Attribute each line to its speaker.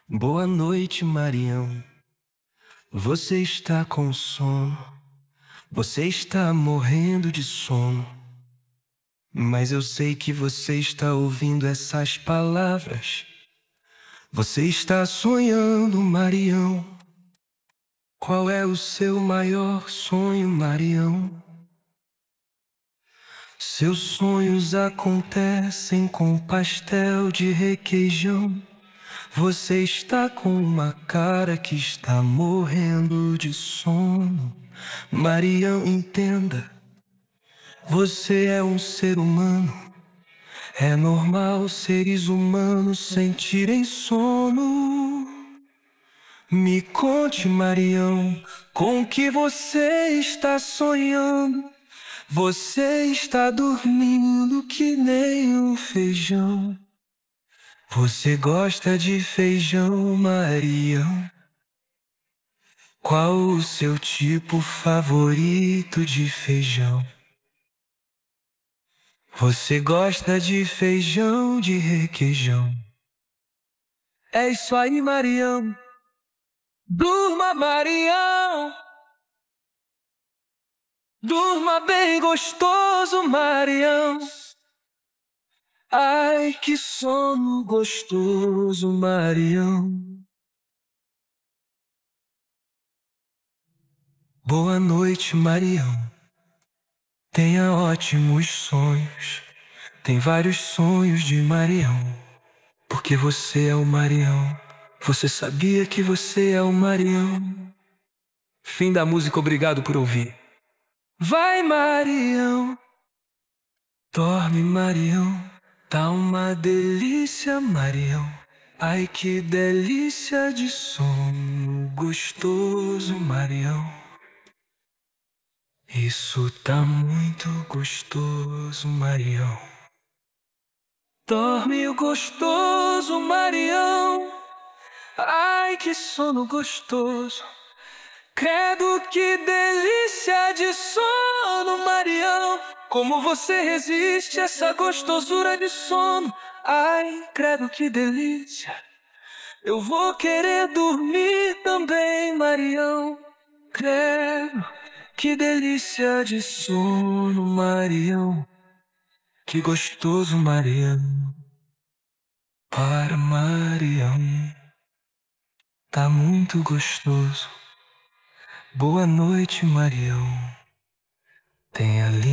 Speaker 1: Boa noite, Marião. Você está com sono, você está morrendo de sono. Mas eu sei que você está ouvindo essas palavras. Você está sonhando, Marião. Qual é o seu maior sonho, Marião? Seus sonhos acontecem com pastel de requeijão. Você está com uma cara que está morrendo de sono. Marião, entenda, você é um ser humano. É normal seres humanos sentirem sono. Me conte, Marião, com o que você está sonhando. Você está dormindo que nem um feijão. Você gosta de feijão, Marião? Qual o seu tipo favorito de feijão? Você gosta de feijão de requeijão? É isso aí, Marião. Durma, Marião. Durma bem gostoso, Marião. Ai, que sono gostoso, Marião. Boa noite, Marião. Tenha ótimos sonhos. Tem vários sonhos de Marião. Porque você é o Marião. Você sabia que você é o Marião? Fim da música, obrigado por ouvir. Vai, Marião. Dorme, Marião. Tá uma delícia, Marião. Ai, que delícia de sono gostoso, Marião. Isso tá muito gostoso, Marião. Dorme o gostoso, Marião. Ai, que sono gostoso. Credo, que delícia de sono, Marião. Como você resiste a essa gostosura de sono? Ai, credo, que delícia. Eu vou querer dormir também, Marião. Credo, que delícia de sono, Marião. Que gostoso, Marião. Para, Marião. Tá muito gostoso. Boa noite, Marião. Tenha linda